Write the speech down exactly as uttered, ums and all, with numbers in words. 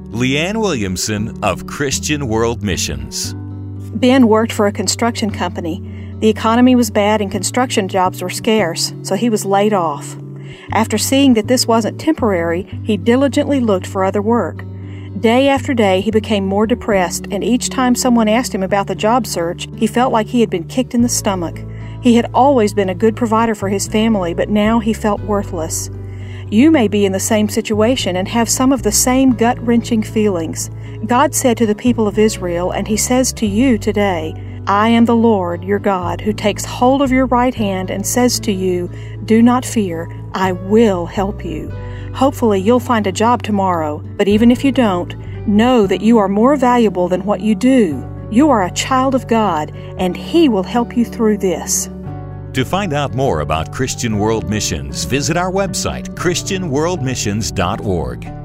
Leanne Williamson of Christian World Missions. Ben worked for a construction company. The economy was bad and construction jobs were scarce, so he was laid off. After seeing that this wasn't temporary, he diligently looked for other work. Day after day, he became more depressed, and each time someone asked him about the job search, he felt like he had been kicked in the stomach. He had always been a good provider for his family, but now he felt worthless. You may be in the same situation and have some of the same gut-wrenching feelings. God said to the people of Israel, and He says to you today, I am the Lord, your God, who takes hold of your right hand and says to you, do not fear, I will help you. Hopefully you'll find a job tomorrow, but even if you don't, know that you are more valuable than what you do. You are a child of God, and He will help you through this. To find out more about Christian World Missions, visit our website, christian world missions dot org.